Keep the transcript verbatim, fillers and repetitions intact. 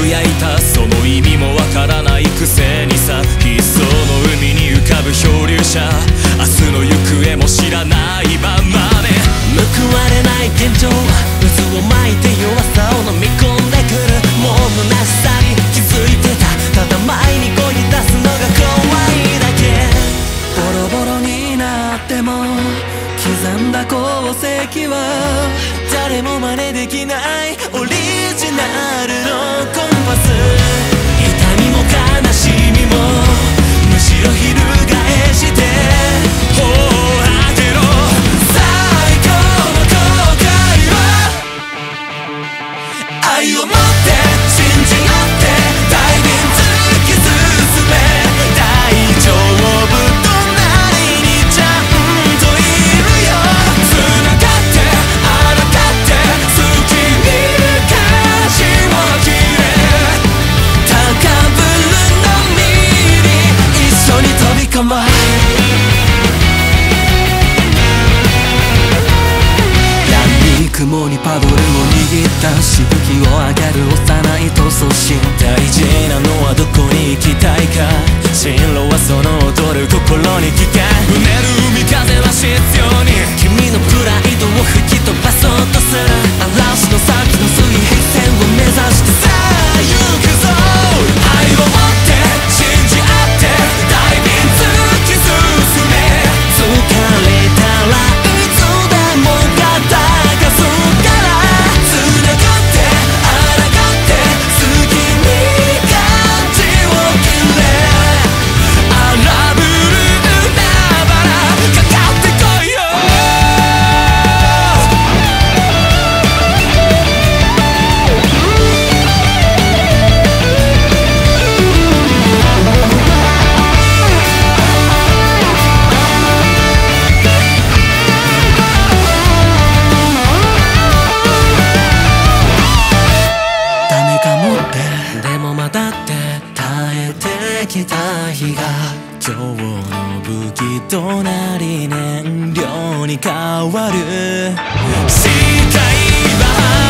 ぶやいたその意味もわからないくせにさ、ひっその海に浮かぶ漂流者、明日の行方も知らないままで、報われない現状は渦を巻いて弱さを飲み込んでくる。もう虚しさに気づいてた、ただ前にこぎ出すのが怖いだけ。ボロボロになっても刻んだ功績は誰も真似できないオリジナルのコンパス。痛みも悲しみもむしろ翻して頬を当てろ。最高の後悔は愛を持って信じ合って大便突き進め、大丈夫雲にパドルを握ったしぶきを上げる幼い闘争心。大事なのはどこに行きたいか、進路はその踊る心に聞け。うねる海風は必要に君のプライドを吹き飛ばそうとする。嵐の先の水平線を目指してさあ行くぞ。愛を持って信じ合って大便突き進め、疲れたらいつでも肩今日の武器となり燃料に変わる。視界は